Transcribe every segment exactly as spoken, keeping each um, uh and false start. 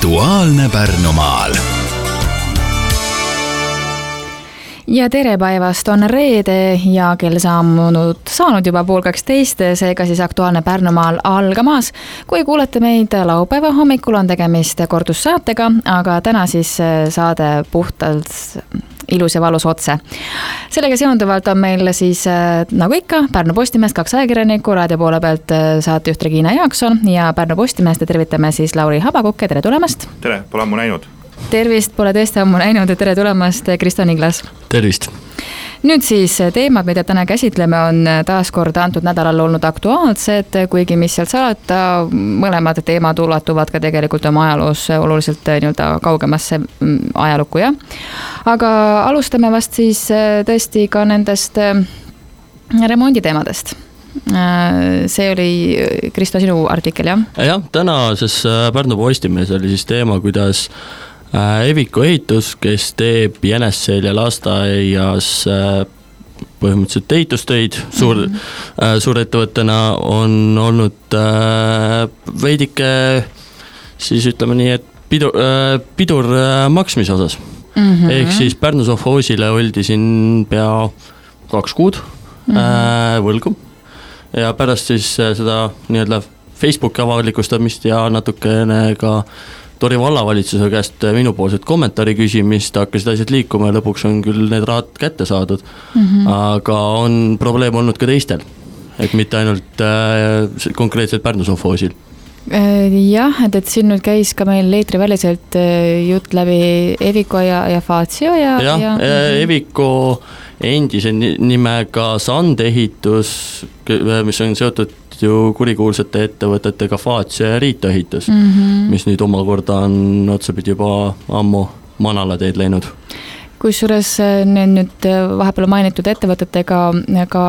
Aktuaalne Pärnumaal. Ja tere päevast, on reede ja kell saanud, saanud juba pool kaksteist, seega siis Aktuaalne Pärnumaal algamas. Kui kuulete meid laupäeva hommikul, on tegemist kordussaatega, aga täna siis saade puhtalt ilus ja valus otse. Sellega seonduvalt on meil siis nagu ikka Pärnu Postimehest kaks ajakirjanikku, raadio poole pealt saatejuht Regina Jaakson ja Pärnu Postimehest tervitame siis Lauri Habakukke, tere tulemast. Tere, pole ammu näinud. Tervist, pole tõesti ammu näinud ja tere tulemast, Kristo Niglas. Tervist. Nüüd siis teemad, mida täna käsitleme, on taas kord antud nädalal olnud aktuaalsed, kuigi mis seal salata, mõlemad teemad ulatuvad ka tegelikult oma ajaloos oluliselt nii-öelda kaugemasse ajalukku, jah. Aga alustame vast siis tõesti ka nendest remonditeemadest. See oli, Kristo, sinu artikkel, jah? Jah, tänases Pärnu Postimehes oli siis teema, kuidas Eviko ehitus, kes teeb Jänesselja lasteaias põhimõtteliselt ehitustöid suur, mm-hmm. suurettevõttena, on olnud veidike, siis ütleme nii, et pidur, pidur maksmise osas. Mm-hmm. Ehk siis Pärnu sovhoosile oldi siin pea kaks kuud mm-hmm. võlgu ja pärast siis seda nii-öelda Facebooki avalikustamist ja natukene ka Tori vallavalitsuse käest minupoolset kommentaari küsimist, hakkasid asjad liikuma ja lõpuks on küll need rahad kätte saadud. Mm-hmm. Aga on probleem olnud ka teistel, et mitte ainult äh, konkreetselt Pärnu sovhoosil. Jah, et, et siin nüüd käis ka meil leetri väliselt jutt läbi Eviko ja, ja Fazio. Ja, jah, ja... Eviko endise nimega Sandehitus, mis on seotud ju kurikuulsate ettevõtetega Fazio ja Riito ehitus, mm-hmm. mis nüüd omakorda on otsapidi juba ammu manalateed läinud. Kusjuures need nüüd vahepeal mainitud ettevõtetega ka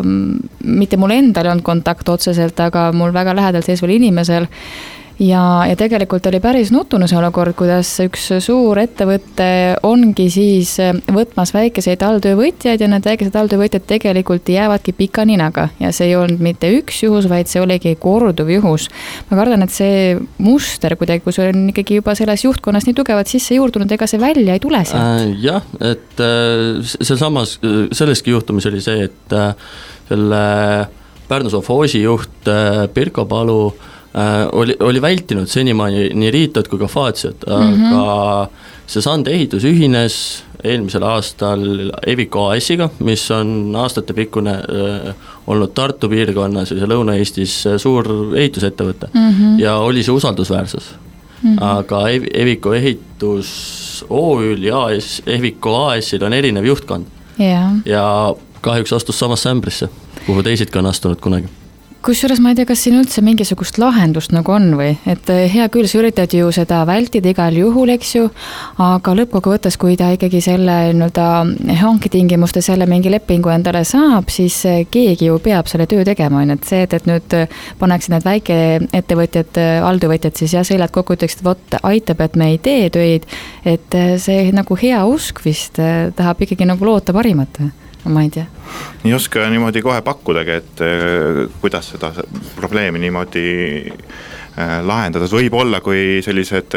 mitte mul endal on kontakt otseselt, aga mul väga lähedalt seisval inimesel. Ja, ja tegelikult oli päris nutune see olukord, kuidas üks suur ettevõtte ongi siis võtmas väikeseid alltöövõtjaid ja need väikesed alltöövõtjad tegelikult jäävadki pika ninaga. Ja see ei olnud mitte üks juhus, vaid see oligi korduv juhus. Ma kardan, et see muster kuidagi, kui see on ikkagi juba selles juhtkonnas nii tugevat sisse juurdunud, ega see välja ei tule sealt. Äh, jah, et see samas, selleski juhtumis oli see, et selle Pärnu sovhoosi juht Pirko Palu Oli, oli vältinud senimaani nii Riitot kui ka Faziot, aga mm-hmm. see Sande ehitus ühines eelmisel aastal Eviko A S-iga, mis on aastatepikkune äh, olnud Tartu piirkonnas ja Lõuna-Eestis suur ehitusettevõte mm-hmm. ja oli see usaldusväärsus. Mm-hmm. Aga Eviko ehitus O Ü-l ja Eviko A S-il on erinev juhtkond yeah. ja kahjuks astus samasse ämbrisse, kuhu teisidki on astunud kunagi. Kusjuures ma ei tea, kas siin üldse mingisugust lahendust nagu on või, et hea küll, sa üritad ju seda vältida igal juhul, eks ju, aga lõppkokkuvõttes, kui ta ikkagi selle nii-öelda hanketingimuste selle mingi lepingu endale saab, siis keegi ju peab selle töö tegema, et see, et, et nüüd paneksid need väike ettevõtjad, alltöövõtjad siis ja seljad kokku ütleksid, vot aitab, et me ei tee töid, et see nagu hea usk vist tahab ikkagi nagu loota parimat või? Ma ei tea. Nii oska niimoodi kohe pakkudagi, et kuidas seda probleemi niimoodi lahendada. Võib olla, kui sellised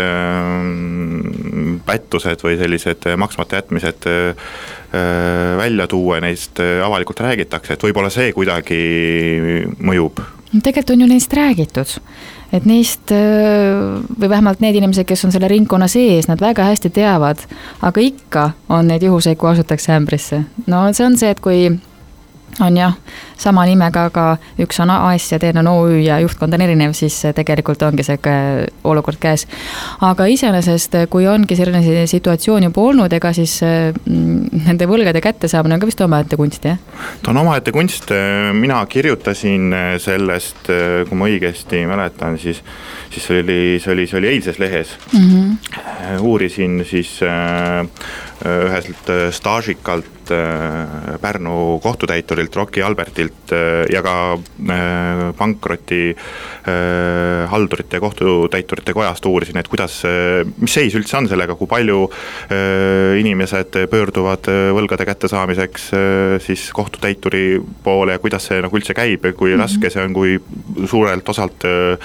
pättused või sellised maksmata jätmised välja tuua, neist avalikult räägitakse, et võib-olla see kuidagi mõjub. Tegelikult on ju neist räägitud, et neist või vähemalt need inimesed, kes on selle ringkonna sees, nad väga hästi teavad, aga ikka on neid juhuseid, kui asutakse ämbrisse. No see on see, et kui on jah, sama nimega, aga üks on A S ja teine on O Ü ja juhtkond on erinev, siis tegelikult ongi see olukord käes. Aga iseenesest, kui ongi selline situatsioon juba olnud, ega siis nende võlgade kätte saamine on ka vist omaette kunst, jah? Ta on omaette kunst. Mina kirjutasin sellest, kui ma õigesti mäletan, siis, siis see, oli, see, oli, see oli eilses lehes. Mm-hmm. Uurisin siis üheselt staažikalt Pärnu kohtutäiturilt Roki Albertilt ja ka pankroti haldurite ja kohtutäiturite kojast uurisin, et kuidas, mis seis üldse on sellega, kui palju inimesed pöörduvad võlgade kätte saamiseks siis kohtutäituri poole ja kuidas see nagu üldse käib, kui mm-hmm. raske see on, kui suurelt osalt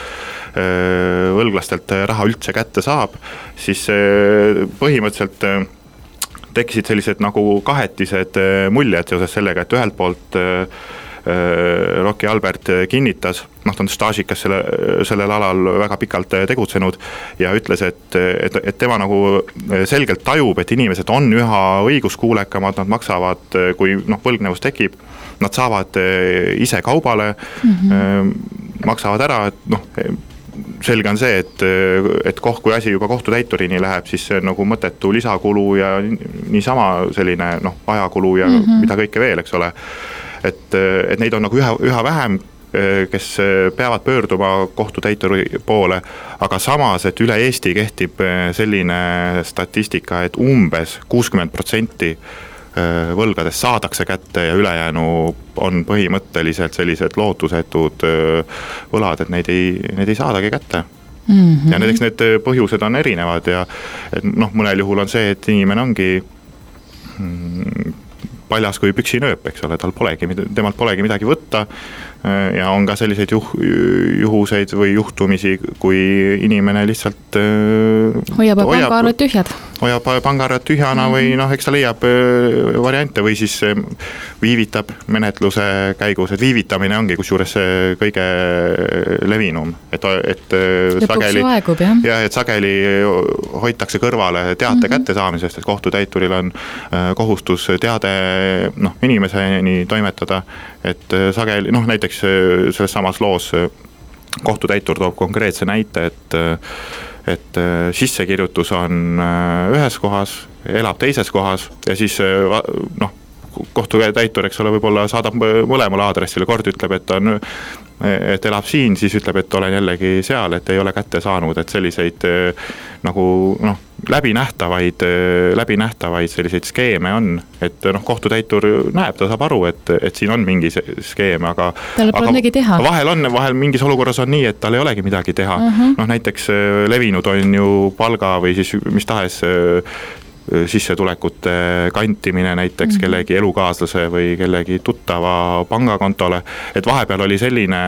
võlglastelt raha üldse kätte saab, siis põhimõtteliselt tekkisid sellised nagu kahetised muljed seoses sellega, et ühelt poolt Rocky Albert kinnitas, noh ta on staažikas selle, sellel alal väga pikalt tegutsenud ja ütles, et, et, et tema nagu selgelt tajub, et inimesed on üha õiguskuulekamad, nad maksavad, kui noh, võlgnevus tekib, nad saavad ise kaubale, mm-hmm. maksavad ära, et noh, selge on see, et, et koh, kui asi juba kohtutäiturini läheb, siis see on nagu mõttetu lisakulu ja niisama selline noh, ajakulu ja mm-hmm. mida kõike veel, eks ole. Et, et neid on nagu üha, üha vähem, kes peavad pöörduma kohtutäituri poole, aga samas, et üle Eesti kehtib selline statistika, et umbes kuuskümmend protsenti võlgades saadakse kätte ja ülejäänu on põhimõtteliselt sellised lootusetud võlad, et neid ei, neid ei saadagi kätte. Mm-hmm. Ja näiteks need põhjused on erinevad ja et noh, mõnel juhul on see, et inimene ongi paljas kui püksinööp, eks ole, tal polegi, temalt polegi midagi võtta ja on ka selliseid juh, juhuseid või juhtumisi, kui inimene lihtsalt hoiab pangaarved tühjad. Hoiab pangaarved tühjana mm-hmm. või noh, eks ta leiab variante või siis viivitab menetluse käigus, et viivitamine ongi kusjuures kõige levinum, et, et sageli, aegub, jah. Ja, et sageli hoitakse kõrvale teate mm-hmm. kättesaamisest, et kohtutäituril on kohustus teade noh, inimeseni toimetada, et sageli, noh näiteks selles samas loos kohtutäitur toob konkreetse näite, et, et sissekirjutus on ühes kohas, elab teises kohas ja siis noh, kohtutäitur, eks ole, võib-olla saadab mõlemale aadressile, kord ütleb, et on et elab siin, siis ütleb, et olen jällegi seal, et ei ole kätte saanud, et selliseid nagu noh, läbinähtavaid, läbinähtavaid selliseid skeeme on, et noh, kohtutäitur näeb, ta saab aru, et, et siin on mingi skeem, aga tal pole midagi teha. Vahel on, vahel mingis olukorras on nii, et tal ei olegi midagi teha. Uh-huh. Noh, näiteks levinud on ju palga või siis mis tahes sissetulekute kantimine näiteks mm-hmm. kellegi elukaaslase või kellegi tuttava pangakontole, et vahepeal oli selline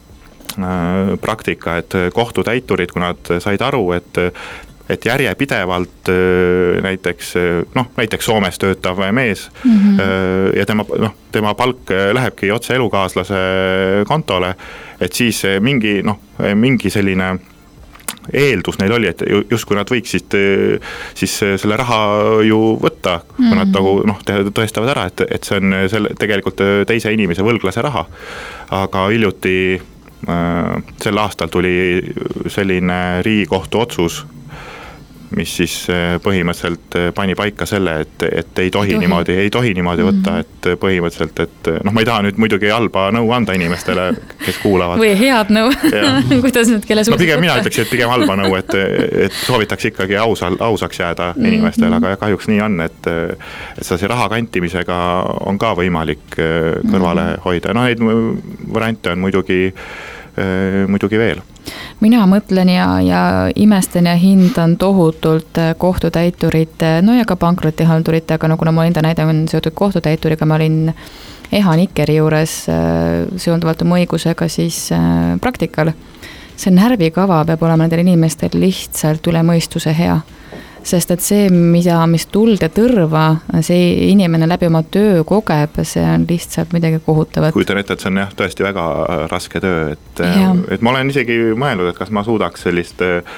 äh, praktika, et kohtutäiturid, kui nad said aru, et et järjepidevalt näiteks, noh, näiteks Soomes töötav mees mm-hmm. ja tema, noh, tema palk lähebki otse elukaaslase kontole, et siis mingi, noh, mingi selline eeldus neil oli, et just kui nad võiksid siis selle raha ju võtta, kui mm-hmm. nad nagu noh, tõestavad ära, et, et see on selle, tegelikult teise inimese võlglase raha. Aga hiljuti äh, sel aastal tuli selline Riigikohtu otsus, mis siis põhimõtteliselt pani paika selle, et, et ei tohi, ei tohi. niimoodi, ei tohi niimoodi võtta, et põhimõtteliselt, et noh, ma ei taha nüüd muidugi halba nõu anda inimestele, kes kuulavad. Või head nõu, kuidas nüüd kelle suhtes no pigem mina ütleks, et pigem halba nõu, et, et soovitaks ikkagi ausal, ausaks jääda inimestele, aga kahjuks nii on, et, et see raha kantimisega on ka võimalik kõrvale hoida. No neid variante on muidugi, muidugi veel. Mina mõtlen ja, ja imestan ja hindan tohutult kohtutäiturite, no ja ka pankrotihaldurite, aga no kuna mu enda näide on seotud kohtutäituriga, ma olin Eha Nikkeri juures seonduvalt oma õigusega siis praktikal. See närvikava peab olema nendel inimestel lihtsalt üle mõistuse hea. Sest et see, mida, mis tuld ja tõrva see inimene läbi oma töö kogeb, see on lihtsalt midagi kohutavat. Kujutan ette, et see on jah, tõesti väga raske töö, et, et ma olen isegi mõelnud, et kas ma suudaks sellist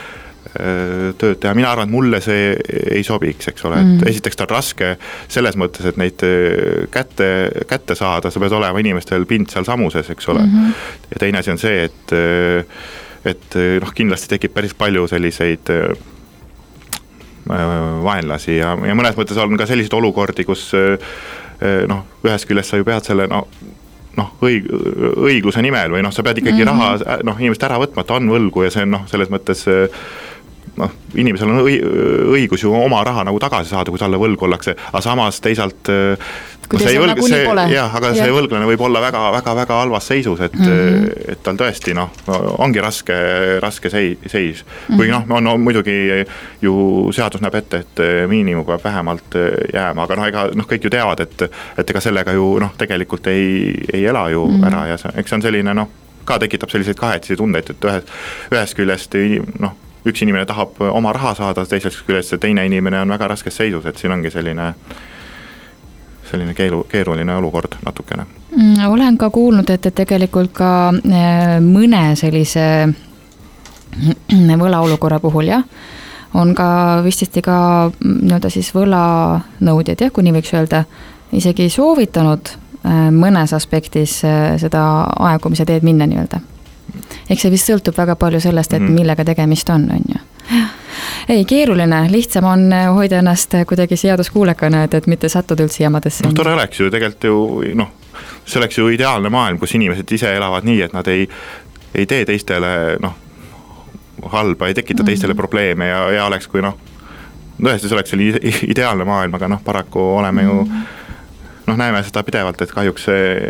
tööd teha. Mina arvan, et mulle see ei sobiks, eks ole, et mm. esiteks ta on raske selles mõttes, et neid kätte, kätte saada, sa pead olema inimestel pind seal samuses, eks ole. Mm-hmm. Ja teine asi on see, et, et noh, kindlasti tekib päris palju selliseid vaenlasi ja, ja mõnes mõttes on ka selliseid olukordi, kus noh, ühes küljest sa ju pead selle no, noh, õig, õigluse nimel või noh, sa pead ikkagi mm-hmm. raha noh, inimest ära võtma, ta on võlgu ja see on noh, selles mõttes noh, inimesel on õigus ju oma raha nagu tagasi saada, kui talle võlgu ollakse, aga samas teisalt kui no, see võlg, nagu see, jah, aga ja. see võlglane võib olla väga, väga, väga halvas seisus, et, mm-hmm. et tal tõesti noh, ongi raske, raske seis, seis. Mm-hmm. Kui noh, on, on muidugi ju seadus näeb ette, et miinimum peab vähemalt jääma, aga noh, ega noh, kõik ju teavad, et, et ega sellega ju noh, tegelikult ei, ei ela ju mm-hmm. ära ja see, eks see on selline noh, ka tekitab selliseid kahetisi tundeid, et ühes, ühest küljest noh, üks inimene tahab oma raha saada, teisest küljest see teine inimene on väga raskes seisus, et siin ongi selline selline keelu, keeruline olukord natukene. Olen ka kuulnud, et, et tegelikult ka mõne sellise võlaolukorra puhul, jah, on ka vististi ka nii-öelda siis võlanõudjad, jah, kui nii võiks öelda, isegi soovitanud mõnes aspektis seda aegumise teed minna nii-öelda. Eks see vist sõltub väga palju sellest, et millega tegemist on, on ju. Ei, keeruline, lihtsam on hoida ennast kuidagi seaduskuulekana, et, et mitte sattuda üldse jamadesse. No tore oleks ju tegelikult ju, noh, see oleks ju ideaalne maailm, kus inimesed ise elavad nii, et nad ei, ei tee teistele, noh, halba, ei tekita teistele probleeme ja, ja oleks kui noh, tõesti see oleks selle ideaalne maailm, aga noh, paraku oleme ju noh, näeme seda pidevalt, et kahjuks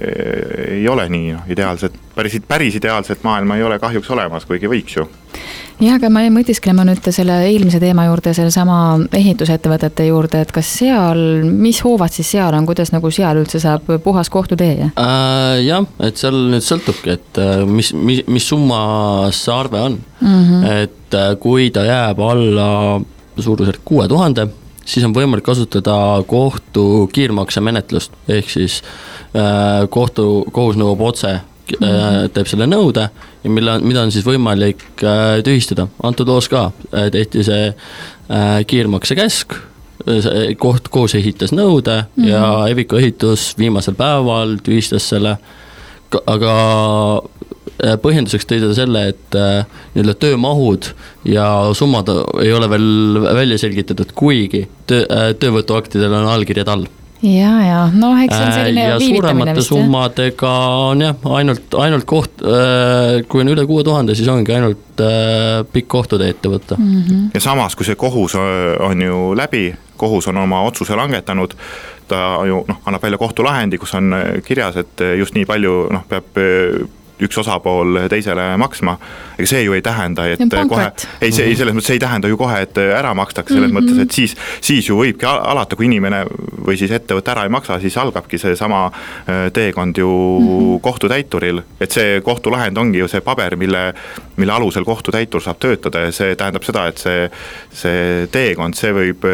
ei ole nii no, ideaalset, päris, päris ideaalset maailma ei ole kahjuks olemas, kuigi võiks ju. Jah, aga ma ei mõtisklema nüüd selle eelmise teema juurde, selle sama ehitusettevõtete juurde, et kas seal, mis hoovad siis seal on, kuidas nagu seal üldse saab puhas kohtutee? Äh, jah, et seal nüüd sõltubki, et mis, mis, mis summa see arve on. Mm-hmm. Et kui ta jääb alla suurusjärk kuue tuhande, siis on võimalik kasutada kohtu kiirmakse menetlust, ehk siis äh, kohtu, kohus nõuab otse, äh, teeb selle nõude ja mille, mida on siis võimalik äh, tühistada. Antud loos ka äh, tehti see äh, kiirmakse käsk, koht, kohus ehitas nõude mm-hmm. ja Evico ehitus viimasel päeval tühistas selle, aga põhjenduseks tõi ta selle, et nii-öelda töömahud ja summad ei ole veel välja selgitatud, kuigi töö, töövõtuaktidel on allkirjad all. Ja, ja, no eks see on selline ja viivitamine vist. Ja suuremate summadega on jah, ainult, ainult koht, kui on üle kuue tuhande, siis ongi ainult pikk kohtutee ette võtta. Mm-hmm. Ja samas, kui see kohus on ju läbi, kohus on oma otsuse langetanud, ta ju noh, annab välja kohtulahendi, kus on kirjas, et just nii palju noh, peab üks osapool teisele maksma, ega see ju ei tähenda, et kohe, ei, see, ei, selles mõttes see ei tähenda ju kohe, et ära makstakse selles mm-hmm. mõttes, et siis, siis ju võibki alata, kui inimene või siis ettevõtte ära ei maksa, siis algabki see sama teekond ju mm-hmm. kohtutäituril, et see kohtulahend ongi ju see paber, mille, mille alusel kohtutäitur saab töötada ja see tähendab seda, et see, see teekond, see võib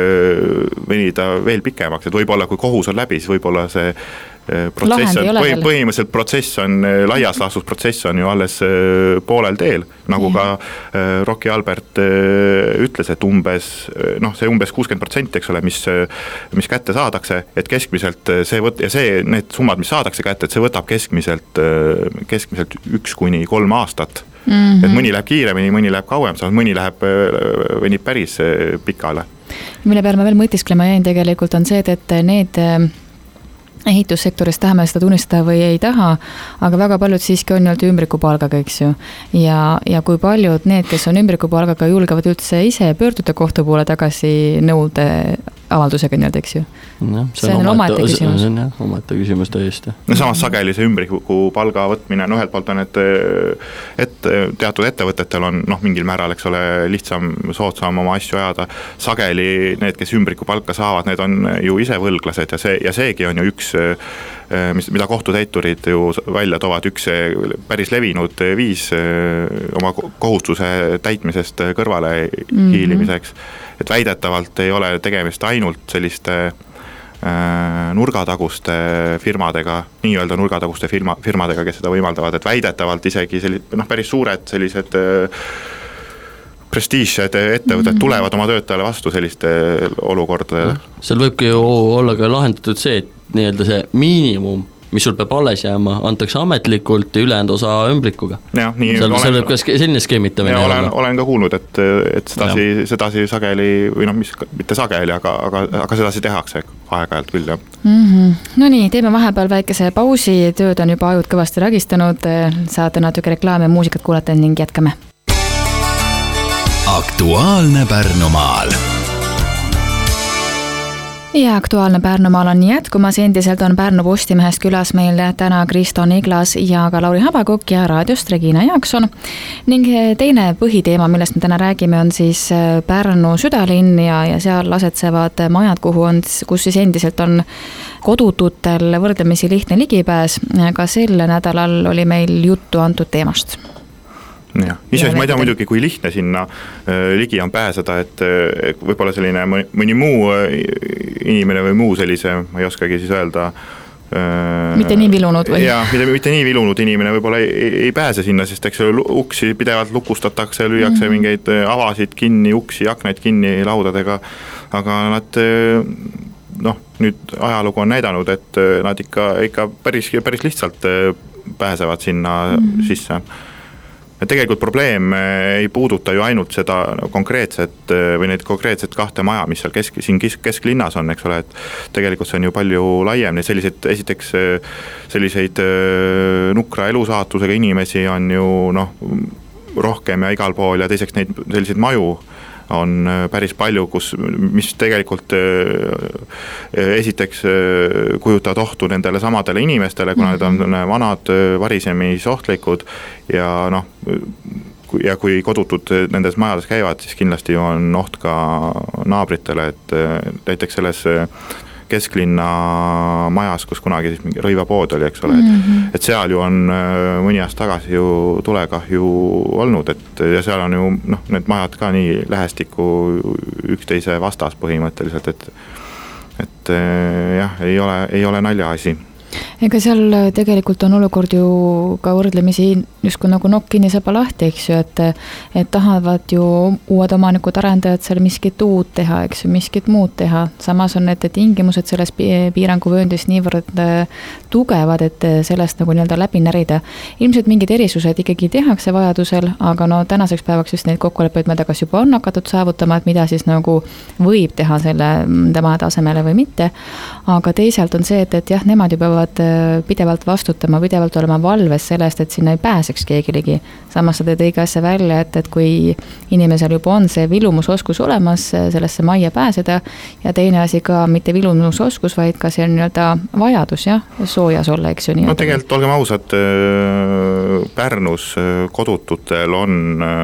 venida veel pikemaks, et võib-olla kui kohus on läbi, siis võib-olla see protsess on, põh, põhimõtteliselt protsess on, laias laastus protsess on ju alles poolel teel, nagu ka Rocky Albert ütles, et umbes, noh see umbes kuuskümmend protsenti, eks ole, mis, mis kätte saadakse, et keskmiselt see võt- ja see, need summad, mis saadakse kätte, et see võtab keskmiselt, keskmiselt üks kuni kolm aastat. Mm-hmm. Et mõni läheb kiiremini, mõni läheb kauem, mõni läheb, venib päris pikale. Mille peale ma veel mõtisklema jäin tegelikult on see, et need ehitussektoris tahame seda tunnistada või ei taha, aga väga paljud siiski on nüüd ümbrikupalgaga, eks ju. Ja, ja kui paljud need, kes on ümbrikupalgaga, julgevad üldse ise pöörduda kohtu poole tagasi nõude avaldusega nii-öelda, eks ju. Ja, see, see on, on omaette küsimus. See on jah, omaette küsimus tõesti. No samas sageli see ümbrikupalga võtmine, no ühelt poolt on, et, et teatud ettevõtetel on noh, mingil määral, eks ole, lihtsam, soodsam oma asju ajada. Sageli need, kes ümbrikupalka saavad, need on ju ise võlglased ja, see, ja seegi on ju üks, mis, mida kohtutäiturid ju välja toovad, üks päris levinud viis oma kohustuse täitmisest kõrvale mm-hmm. hiilimiseks. Et väidetavalt ei ole tegemist ainult selliste äh, nurgataguste firmadega, nii-öelda nurgataguste firma, firmadega, kes seda võimaldavad, et väidetavalt isegi sellised, noh, päris suured sellised äh, prestiižsed ettevõtted mm-hmm. tulevad oma töötajale vastu selliste olukordade. Seal võibki ju olla ka lahendatud see, et nii-öelda see miinimum, mis sul peab alles jääma, antakse ametlikult ja ülejäänud osa ümbrikuga. Ja, nii, seal, olen, seal võib ka selline skeemitamine ja, olen, olen ka kuulnud, et, et sedasi, sedasi sageli, või noh, mis, mitte sageli, aga, aga, aga sedasi tehakse aeg-ajalt küll, jah. Mm-hmm. No nii, teeme vahepeal väikese pausi, tööd on juba ajud kõvasti ragistanud, saate natuke reklaami ja muusikat kuulata ning jätkame. Aktuaalne Pärnumaal. Ja aktuaalne Pärnumaal on jätkumas, endiselt on Pärnu Postimehest külas meil täna Kristo Niglas ja ka Lauri Habakukk ja raadiost Regina Jaakson. Ning teine põhiteema, millest me täna räägime, on siis Pärnu südalinn ja, ja seal asetsevad majad, kuhu on, kus siis endiselt on kodututel võrdlemisi lihtne ligipääs. Ka sel nädalal oli meil juttu antud teemast. Ja, ise ma ei tea muidugi, kui lihtne sinna ligi on pääseda, et võib-olla selline mõni muu inimene või muu sellise, ma ei oskagi siis öelda. Mitte nii vilunud või? Ja, mitte, mitte nii vilunud inimene võib-olla ei, ei pääse sinna, sest eks uksi pidevalt lukustatakse, lüüakse mm-hmm. mingeid avasid kinni, uksi, aknaid kinni laudadega, aga nad noh, nüüd ajalugu on näidanud, et nad ikka, ikka päris, päris lihtsalt pääsevad sinna mm-hmm. sisse. Ja tegelikult probleem ei puuduta ju ainult seda konkreetset või neid konkreetset kahte maja, mis seal kesk, siin kesklinnas on, eks ole, et tegelikult see on ju palju laiem. Selliseid, esiteks selliseid nukra elusaatusega inimesi on ju noh, rohkem ja igal pool ja teiseks neid selliseid maju on päris palju, kus, mis tegelikult esiteks kujutavad ohtu nendele samadele inimestele, kuna need on vanad, varisemis ohtlikud ja noh, ja kui kodutud nendes majades käivad, siis kindlasti on oht ka naabritele, et näiteks selles kesklinna majas, kus kunagi siis mingi rõivapood oli, eks ole, et, mm-hmm. et seal ju on mõni aasta tagasi ju tulekahju olnud, et ja seal on ju noh, need majad ka nii lähestikku üksteise vastas põhimõtteliselt, et, et jah, ei ole, ei ole naljaasi. Ega seal tegelikult on olukord ju ka võrdlemisi justkui nagu nokk kinni saba lahti, eks ju, et, et tahavad ju uued omanikud arendajad seal miskit uut teha, eks ju, miskit muud teha. Samas on need tingimused selles piiranguvööndis niivõrd tugevad, et sellest nagu nii-öelda läbi närida. Ilmselt mingid erisused ikkagi tehakse vajadusel, aga no tänaseks päevaks just neid kokkuleppeid me tagas juba on hakatud saavutama, et mida siis nagu võib teha selle tema tasemele või mitte. Aga teisalt on see, et, et jah, nemad ju peavad pidevalt vastutama, pidevalt olema valves sellest, et sinna ei pääseks keegi ligi. Samas sa teed õige asja välja, et, et kui inimesel juba on see vilumusoskus olemas sellesse majja pääseda ja teine asi ka mitte vilumusoskus, vaid ka see on nii-öelda vajadus, jah, soojas olla, eks ju nii. No tegelikult olgem ausad, Pärnus kodututel on,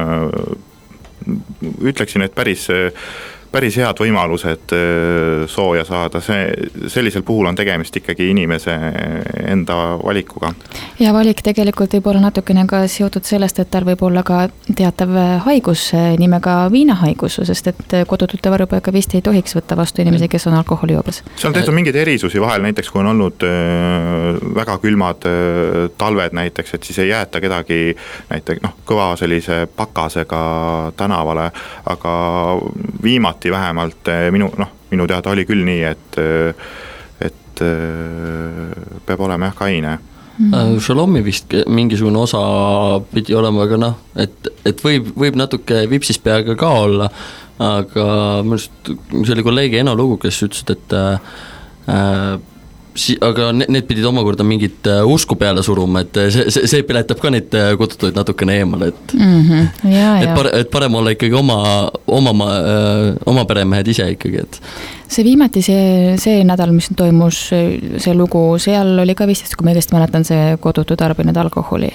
ütleksin, et päris päris head võimalused sooja saada, see, sellisel puhul on tegemist ikkagi inimese enda valikuga. Ja valik tegelikult võib olla natukene ka seotud sellest, et tal võib olla ka teatav haigus nimega viinahaigus, sest et kodutute varjupaika vist ei tohiks võtta vastu inimesi, kes on alkoholijoobes. See on tehtud mingeid erisusi vahel, näiteks kui on olnud väga külmad talved näiteks, et siis ei jäeta kedagi näiteks noh, kõva sellise pakasega tänavale, aga viimati vähemalt minu, noh, minu teada oli küll nii, et, et peab olema jah kaine. Mm-hmm. Šalomi vist mingisugune osa pidi olema, aga noh, et, et võib, võib natuke vipsis peaga ka olla, aga see oli kolleegi Eno lugu, kes ütles, et äh, Si, aga need pidid omakorda mingit usku peale suruma, et see, see, see piletab ka neid kodutuid natukene eemale, et, mm-hmm. ja, et, pare, et parem olla ikkagi oma, oma, oma peremehed ise ikkagi. Et. See viimati see, see nädal, mis toimus, see lugu, seal oli ka vist, kui ma õigesti mäletan, see kodutu tarbinud alkoholi.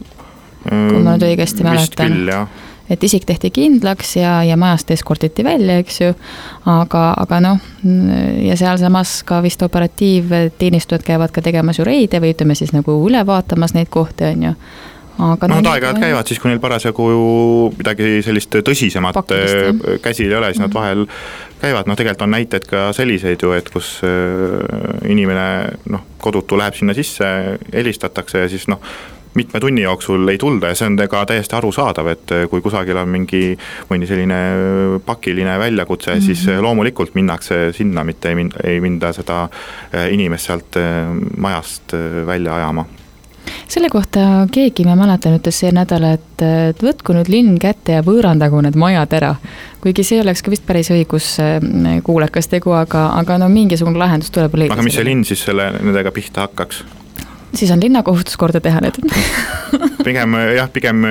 Kui ma nüüd õigesti mäletan. Küll, jah. Et isik tehti kindlaks ja, ja majast eskortiti välja, eks ju, aga, aga noh, ja seal samas ka vist operatiivteenistujad käivad ka tegemas ju reide või ütleme siis nagu üle vaatamas neid kohti, on ju. Aga no, no aeg-ajad käivad siis, kui neil parasjagu midagi sellist tõsisemat Pakilist, käsil ei ole, siis nad vahel käivad, noh tegelikult on näited ka selliseid ju, et kus inimene noh, kodutu läheb sinna sisse, helistatakse ja siis noh, mitme tunni jooksul ei tulda ja see on ka täiesti arusaadav, et kui kusagil on mingi mõni selline pakiline väljakutse, mm-hmm. siis loomulikult minnakse sinna, mitte ei minda, ei minda seda inimest sealt majast välja ajama. Selle kohta keegi, ma mäletan, ütles see nädal, et, et võtku nüüd linn kätte ja võõrandagu need majad ära. Kuigi see oleks ka vist päris õigus kuulekas tegu, aga, aga no mingisugune lahendus tuleb leida. Aga mis see linn siis selle, nendega pihta hakkaks? Siis on linna kohustus korda teha need. pigem, jah, pigem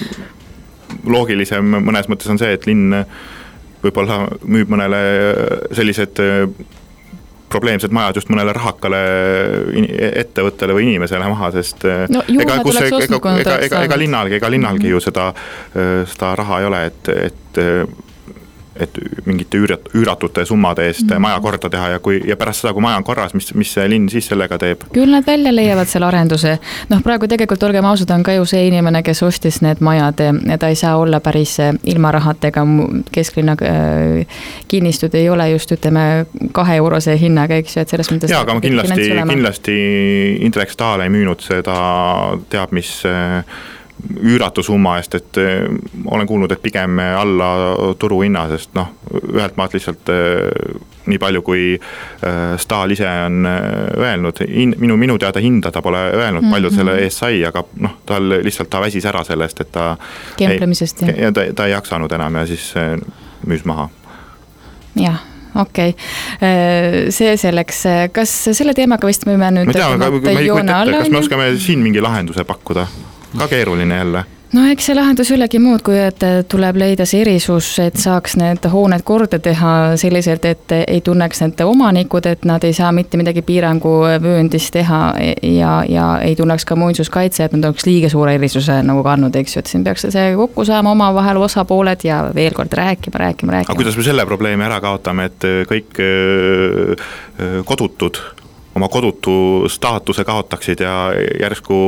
loogilisem mõnes mõttes on see, et linn võib-olla müüb mõnele sellised probleemsed majad just mõnele rahakale ettevõttele või inimesele maha, sest no, ega, kus, ega, ega, ega, ega, ega linnalgi, ega linnalgi mm-hmm. ju seda, seda raha ei ole, et, et et mingite üürat, üüratute summade eest mm. maja korda teha ja, kui, ja pärast seda, kui maja on korras, mis, mis see linn siis sellega teeb? Küll nad välja leiavad selle arenduse. Noh, praegu tegelikult olgem ausad, on ka ju see inimene, kes ostis need majad ja ta ei saa olla päris ilma rahatega, kesklinna kinnistud ei ole just, ütleme, kahe eurose hinnaga, eks ju, et selles mõttes... Jaa, aga kindlasti, kindlasti Indrek Stahl ei müünud seda teab, mis... üüratu summa eest, et olen kuulnud, et pigem alla turuhinna, sest noh, ühelt maalt lihtsalt nii palju, kui Stahl ise on öelnud, minu, minu teada hinda ta pole öelnud, palju selle eest sai, aga noh, tal lihtsalt ta väsis ära sellest, et ta Kemplemisest, ei, ja ta, ta ei jaksanud enam ja siis müüs maha. Jah. Okei, okay. See selleks, kas selle teemaga vist võime nüüd ma tean, aga joone alla? Kas me oskame siin mingi lahenduse pakkuda? Ka keeruline jälle. No eks see lahendus ülegi muud, kui et tuleb leida see erisus, et saaks need hooned korda teha selliselt, et ei tunneks need omanikud, et nad ei saa mitte midagi piirangu vööndis teha ja, ja ei tunneks ka muinsuskaitse, et nad oleks liiga suure erisuse nagu kandnud, eks ju, et siin peaks see kokku saama oma vahel osapooled ja veel kord rääkima, rääkima, rääkima. Aga kuidas me selle probleemi ära kaotame, et kõik kodutud, oma kodutu staatuse kaotaksid ja järsku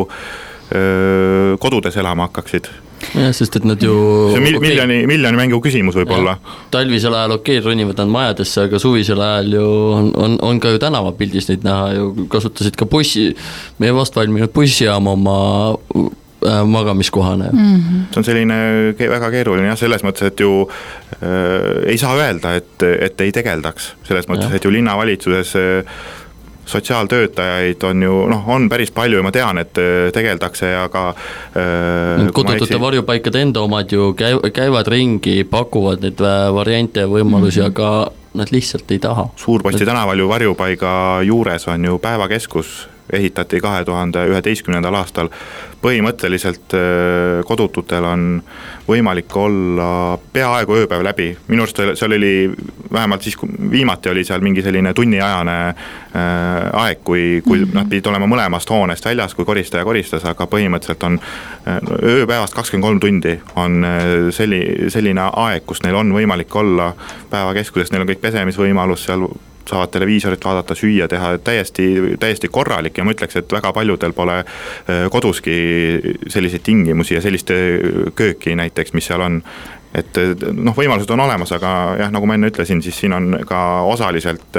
kodudes elama hakkaksid. Ja, sest et nad ju... See mil, okay. miljoni, miljoni mängu küsimus võib ja. Olla. Talvisel ajal okei, okay, ronivad nad majadesse, aga suvisel ajal ju on, on, on ka ju tänavapildis neid näha, ju kasutasid ka bussi, meie vast valminud bussijaam oma magamiskohane. Mm-hmm. See on selline väga keeruline jah, selles mõttes, et ju äh, ei saa öelda, et, et ei tegeldaks. Selles mõttes, ja. Et ju linnavalitsuses äh, sotsiaaltöötajaid on ju, noh, on päris palju ja ma tean, et tegeldakse ja ka äh, kodutute varjupaikade enda omad ju käivad ringi, pakuvad neid variante ja võimalusi, mm-hmm. aga nad lihtsalt ei taha. Suurposti tänaval ju varjupaiga juures on ju päevakeskus, ehitati kahe tuhande üheteistkümnendal aastal. Põhimõtteliselt kodututel on võimalik olla peaaegu ööpäev läbi. Minu arust seal oli, vähemalt siis viimati oli seal mingi selline tunniajane aeg, kui, kui mm-hmm. nad pidid olema mõlemast hoonest väljas, kui koristaja koristas, aga põhimõtteliselt on ööpäevast kakskümmend kolm tundi on selli, selline aeg, kus neil on võimalik olla päevakeskuses, neil on kõik pesemisvõimalus seal, saavad televiisorit vaadata, süüa teha, täiesti, täiesti korralik ja ma ütleks, et väga paljudel pole koduski selliseid tingimusi ja selliste kööki näiteks, mis seal on. Et noh, võimalused on olemas, aga jah, nagu ma enne ütlesin, siis siin on ka osaliselt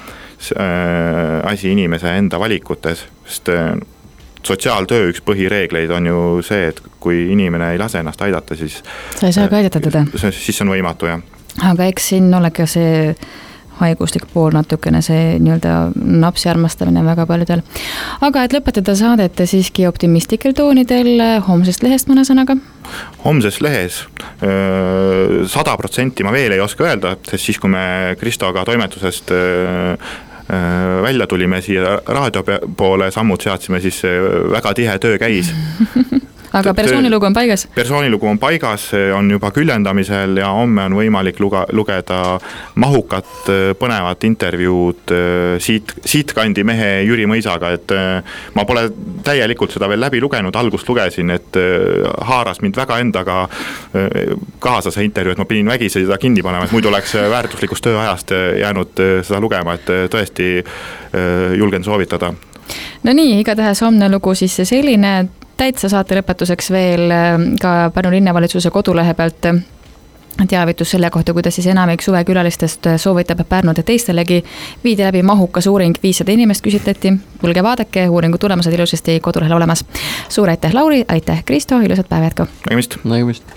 asi inimese enda valikutes, sest sotsiaaltöö üks põhireegleid on ju see, et kui inimene ei lase ennast aidata, siis sa ei saa ka aidata teda. Siis on võimatu, jah. Aga eks siin ole ka see haiguslik pool natukene, see nii-öelda napsi armastamine väga paljudel. Aga et lõpetada saadet siiski optimistlikel toonidel, homsest lehest mõne sõnaga? Homsest lehes sada protsenti ma veel ei oska öelda, sest siis kui me Kristoga toimetusest välja tulime siia raadio poole, sammud seadsime, siis väga tihe töö käis. Aga persoonilugu on paigas? Persoonilugu on paigas, on juba küljendamisel ja homme on võimalik luga, lugeda mahukat, põnevat intervjuud siit, siit kandi mehe Jüri Mõisaga, et ma pole täielikult seda veel läbi lugenud, algust lugesin, et haaras mind väga endaga kaasa see intervjuu, et ma pidin vägisi seda kinni panema, et muidu oleks väärtuslikust tööajast jäänud seda lugema, et tõesti julgen soovitada. No nii, igatahes homne lugu siis selline, täitsa saate lõpetuseks veel ka Pärnu linnavalitsuse kodulehe pealt teavitus selle kohta, kuidas siis enamik suvekülalistest soovitab Pärnud ja teistelegi. Viidi läbi mahukas uuring, viissada inimest küsitleti. Pulge vaadake, uuringu tulemused ilusasti kodulehel olemas. Suur aitäh, Lauri, aitäh, Kristo, ilusat päeva jätku. Nägemist. Nägemist.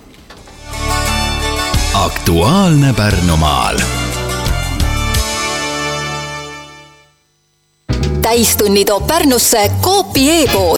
Aktuaalne Pärnumaal. Täistunni toob Pärnusse Coopi e-pood.